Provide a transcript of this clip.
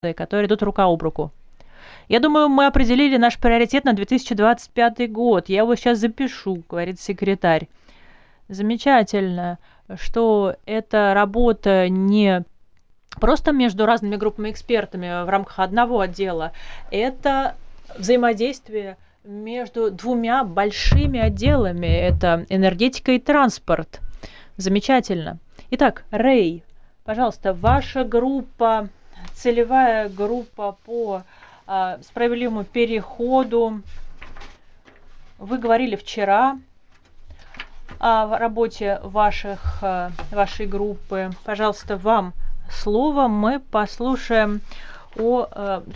которые идут рука об руку. Я думаю, мы определили наш приоритет на 2025 год. Я его сейчас запишу, говорит секретарь. Замечательно, что эта работа не просто между разными группами экспертами в рамках одного отдела. Это взаимодействие между двумя большими отделами. Это энергетика и транспорт. Замечательно. Итак, Рэй, пожалуйста, ваша группа, целевая группа по справедливому переходу. Вы говорили вчера о работе вашей группы. Пожалуйста, вам слово. Мы послушаем о